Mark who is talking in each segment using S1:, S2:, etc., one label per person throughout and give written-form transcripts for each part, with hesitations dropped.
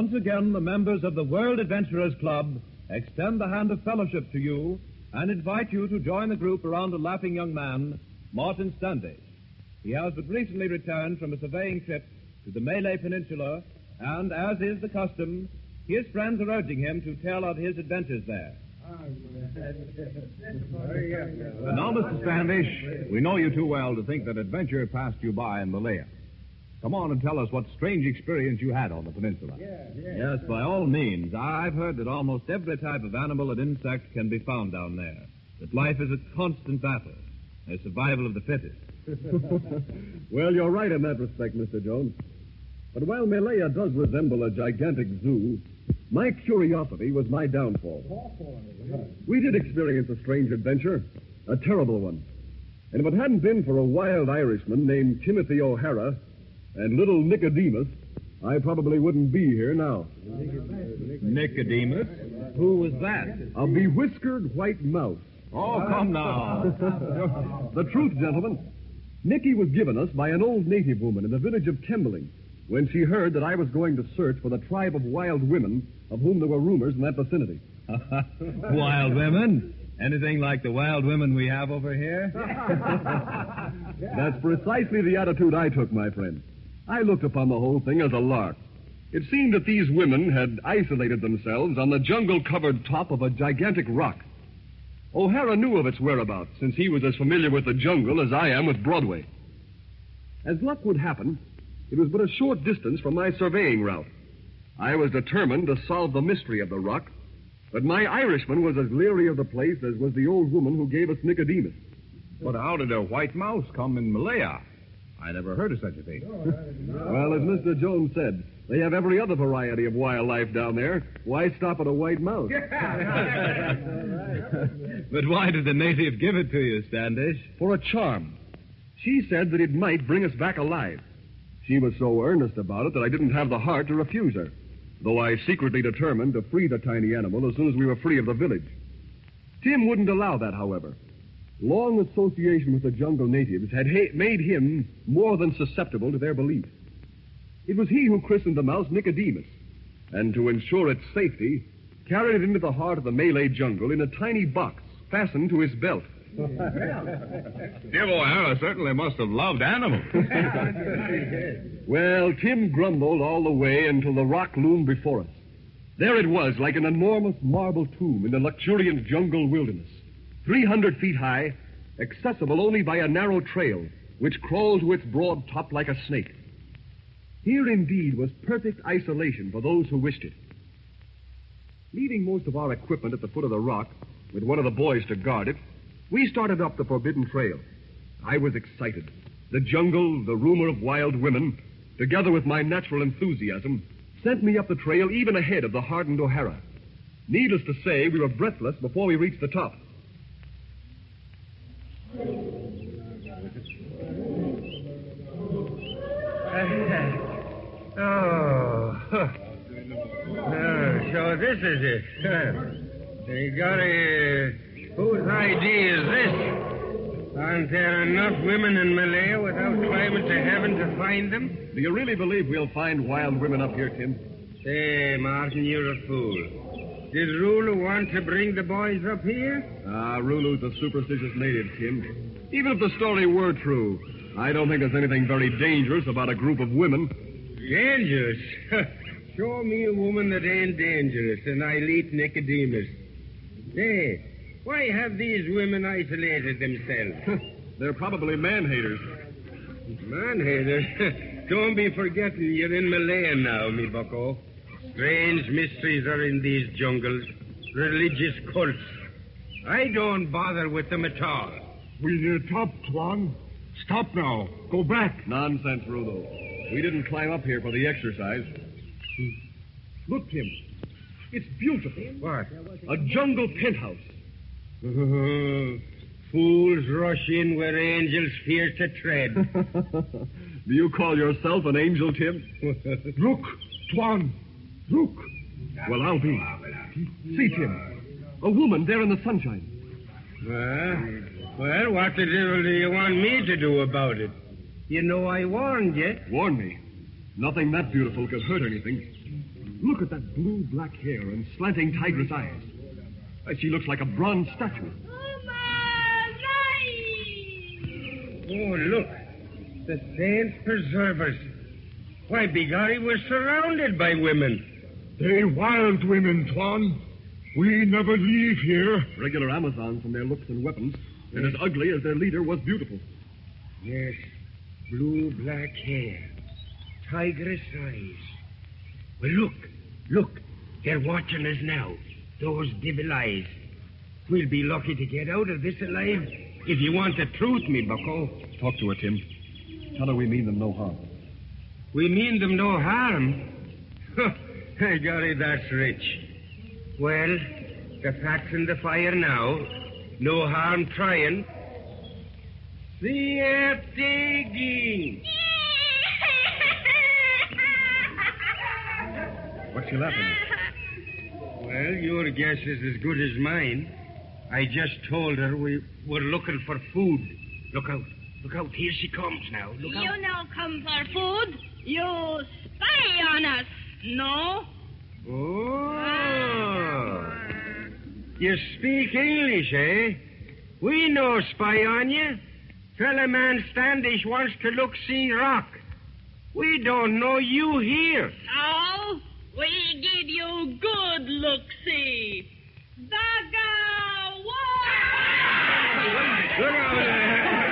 S1: Once again, the members of the World Adventurers Club extend the hand of fellowship to you and invite you to join the group around a laughing young man, Martin Standish. He has but recently returned from a surveying trip to the Malay Peninsula, and, as is the custom, his friends are urging him to tell of his adventures there.
S2: Now, Mr. Standish, we know you too well to think that adventure passed you by in Malaya. Come on and tell us what strange experience you had on the peninsula.
S1: Yes, by all means. I've heard that almost every type of animal and insect can be found down there. That life is a constant battle. A survival of the fittest.
S3: Well, you're right in that respect, Mr. Jones. But while Malaya does resemble a gigantic zoo, my curiosity was my downfall. We did experience a strange adventure, a terrible one. And if it hadn't been for a wild Irishman named Timothy O'Hara and little Nicodemus, I probably wouldn't be here now.
S2: Nicodemus? Who was that?
S3: A bewhiskered white mouse.
S2: Oh, come now.
S3: The truth, gentlemen, Nicky was given us by an old native woman in the village of Tembeling when she heard that I was going to search for the tribe of wild women of whom there were rumors in that vicinity.
S1: Wild women? Anything like the wild women we have over here?
S3: That's precisely the attitude I took, my friend. I looked upon the whole thing as a lark. It seemed that these women had isolated themselves on the jungle-covered top of a gigantic rock. O'Hara knew of its whereabouts, since he was as familiar with the jungle as I am with Broadway. As luck would happen, it was but a short distance from my surveying route. I was determined to solve the mystery of the rock, but my Irishman was as leery of the place as was the old woman who gave us Nicodemus.
S2: But how did a white mouse come in Malaya? I never heard of such a thing.
S3: Well, as Mr. Jones said, they have every other variety of wildlife down there. Why stop at a white mouse?
S1: But why did the native give it to you, Standish?
S3: For a charm. She said that it might bring us back alive. She was so earnest about it that I didn't have the heart to refuse her, though I secretly determined to free the tiny animal as soon as we were free of the village. Tim wouldn't allow that, however. Long association with the jungle natives had made him more than susceptible to their belief. It was he who christened the mouse Nicodemus, and to ensure its safety, carried it into the heart of the Malay jungle in a tiny box fastened to his belt.
S2: Tim O'Hara certainly must have loved animals.
S3: Well, Tim grumbled all the way until the rock loomed before us. There it was, like an enormous marble tomb in the luxuriant jungle wilderness, 300 feet high, accessible only by a narrow trail, which crawled to its broad top like a snake. Here, indeed, was perfect isolation for those who wished it. Leaving most of our equipment at the foot of the rock, with one of the boys to guard it, we started up the forbidden trail. I was excited. The jungle, the rumor of wild women, together with my natural enthusiasm, sent me up the trail even ahead of the hardened O'Hara. Needless to say, we were breathless before we reached the top.
S4: So this is it. They got a... Whose idea is this? Aren't there enough women in Malaya without climbing to heaven to find them?
S3: Do you really believe we'll find wild women up here, Tim?
S4: Say, Martin, you're a fool. Did Rulu want to bring the boys up here?
S3: Rulu's a superstitious native, Tim. Even if the story were true, I don't think there's anything very dangerous about a group of women.
S4: Dangerous? Show me a woman that ain't dangerous, and I'll eat Nicodemus. Say, why have these women isolated themselves?
S3: They're probably man-haters.
S4: Man-haters? Don't be forgetting you're in Malaya now, me bucko. Strange mysteries are in these jungles. Religious cults. I don't bother with them at all.
S3: Will you stop, Tuan? Stop now. Go back. Nonsense, Rulu. We didn't climb up here for the exercise. Look, Tim. It's beautiful.
S4: What?
S3: A jungle penthouse.
S4: Fools rush in where angels fear to tread.
S3: Do you call yourself an angel, Tim? Look, Tuan. Look. Well, I'll be. See, Tim. A woman there in the sunshine.
S4: Well, what the devil do you want me to do about it? You know I warned you.
S3: Warn me? Nothing that beautiful could hurt anything. Look at that blue-black hair and slanting tigress eyes. She looks like a bronze statue.
S4: Oh, look. The saints preserve us. Why, begorry, we're surrounded by women.
S5: They wild women, Tuan. We never leave here.
S3: Regular Amazons from their looks and weapons, and as ugly as their leader was beautiful.
S4: Yes, blue-black hair, tigress eyes. Well, look. They're watching us now. Those devil eyes. We'll be lucky to get out of this alive. If you want the truth, me bucko.
S3: Talk to her, Tim. Tell her we mean them no harm.
S4: We mean them no harm. Hey, golly, that's rich. Well, the fat's in the fire now. No harm trying. See ya digging.
S3: What's she laughing at?
S4: Well, your guess is as good as mine. I just told her we were looking for food. Look out. Here she comes now. Look out.
S6: You no come for food. You spy on us, no?
S4: Oh. You speak English, eh? We no spy on you. Fella man Standish wants to look see rock. We don't know you here.
S6: So, we give you good look-see. Daga war!
S4: Look out there.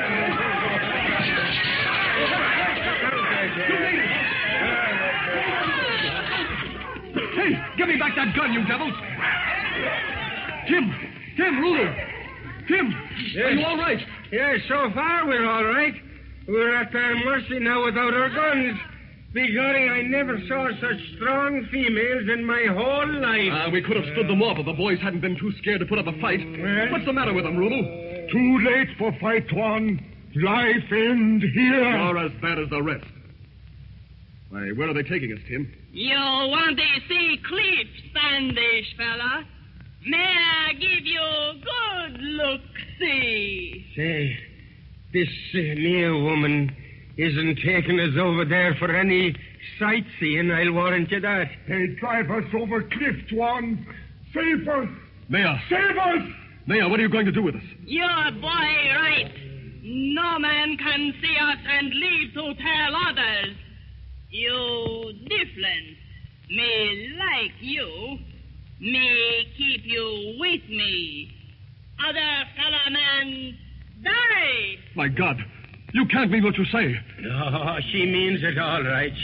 S3: Hey, give me back that gun, you devils! Tim, Ruler! Tim, are you all right?
S4: Yes, so far we're all right. We're at their mercy now without our guns. Begorry, I never saw such strong females in my whole life.
S3: We could have stood them off if the boys hadn't been too scared to put up a fight. What's the matter with them, Rulu?
S5: Too late for fight, Tuan. Life end here.
S3: You're as bad as the rest. Why, where are they taking us, Tim?
S6: You want to see Cliff Standish, fella? May I give you good look-see?
S4: Say, this near woman isn't taking us over there for any sightseeing, I'll warrant you that.
S5: They drive us over cliff, Tuan. Save us!
S3: Maya!
S5: Save us!
S3: Maya, what are you going to do with us?
S6: Your boy right. No man can see us and leave to tell others. You different. Me like you. Me keep you with me. Other fellow man die.
S3: My God, you can't mean what you say.
S4: No, she means it all right.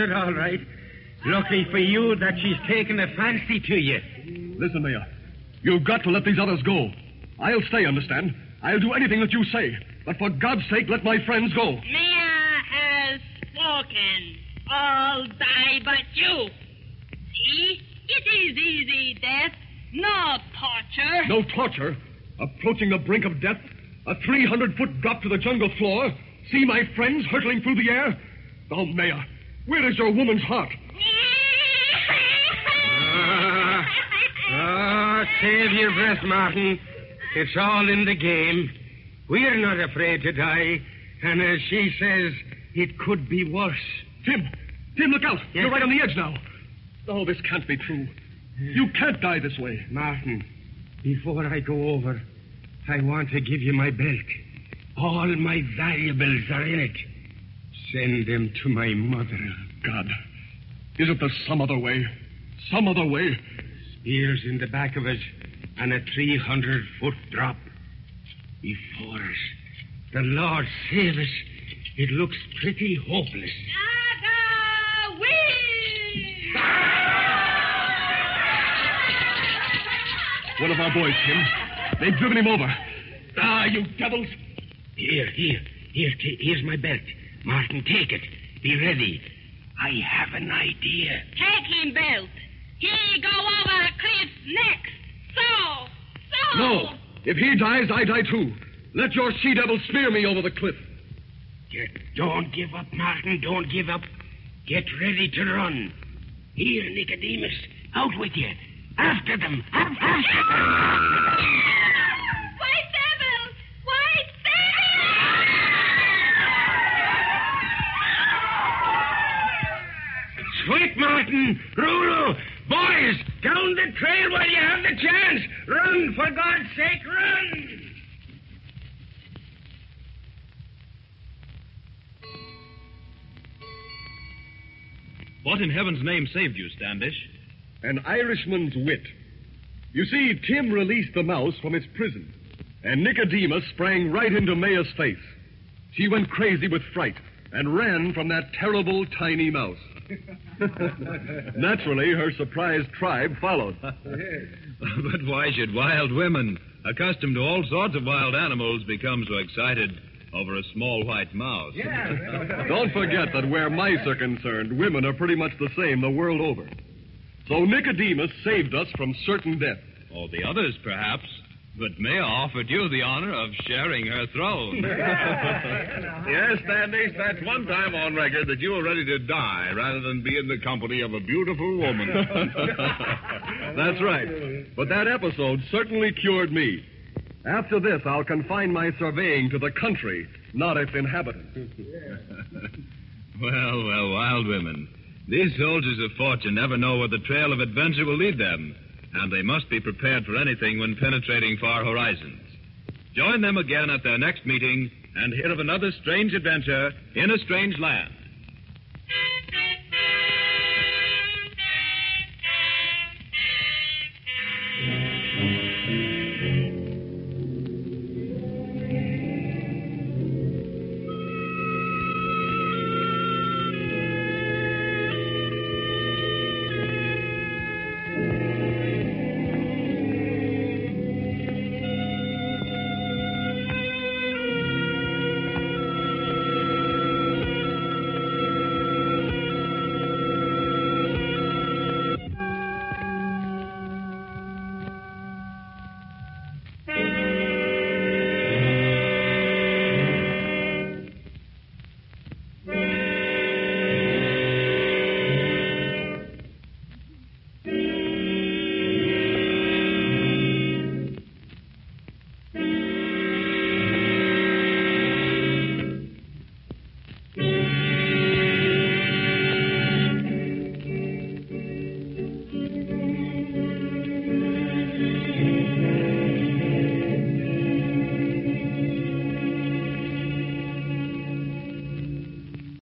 S4: Lucky for you that she's taken a fancy to you.
S3: Listen, Maya, you've got to let these others go. I'll stay, understand? I'll do anything that you say. But for God's sake, let my friends go.
S6: Mia has spoken. All die but you. See? It is easy death. No torture.
S3: No torture? Approaching the brink of death? A 300-foot drop to the jungle floor? See my friends hurtling through the air? Oh, Maya, where is your woman's heart?
S4: Save your breath, Martin. It's all in the game. We're not afraid to die. And as she says, it could be worse.
S3: Tim, look out.
S4: Yes,
S3: You're right on the edge now. Oh, this can't be true. You can't die this way.
S4: Martin, before I go over, I want to give you my belt. All my valuables are in it. Send them to my mother.
S3: God, isn't there some other way? Some other way?
S4: Spears in the back of us and a 300-foot drop before us. The Lord save us. It looks pretty hopeless.
S3: One of our boys, Tim. They've driven him over. You devils.
S4: Here's my belt. Martin, take it. Be ready. I have an idea.
S6: Take him, Belt. He go over Cliff's next. So.
S3: No. If he dies, I die too. Let your she-devil spear me over the cliff.
S4: Don't give up, Martin. Don't give up. Get ready to run. Here, Nicodemus. Out with you. After them. After them.
S6: White devil! White devil!
S4: Sweet Martin, Ruru, boys, down the trail while you have the chance. Run, for God's sake, run!
S1: What in heaven's name saved you, Standish?
S3: An Irishman's wit. You see, Tim released the mouse from its prison, and Nicodemus sprang right into Maya's face. She went crazy with fright and ran from that terrible tiny mouse. Naturally, her surprised tribe followed.
S1: But why should wild women, accustomed to all sorts of wild animals, become so excited over a small white mouse?
S3: Don't forget that where mice are concerned, women are pretty much the same the world over. So Nicodemus saved us from certain death.
S1: Or the others, perhaps. But Maya offered you the honor of sharing her throne.
S2: Yes, Standish, that's one time on record that you were ready to die rather than be in the company of a beautiful woman.
S3: That's right. But that episode certainly cured me. After this, I'll confine my surveying to the country, not its inhabitants.
S1: Well, wild women. These soldiers of fortune never know where the trail of adventure will lead them, and they must be prepared for anything when penetrating far horizons. Join them again at their next meeting and hear of another strange adventure in a strange land.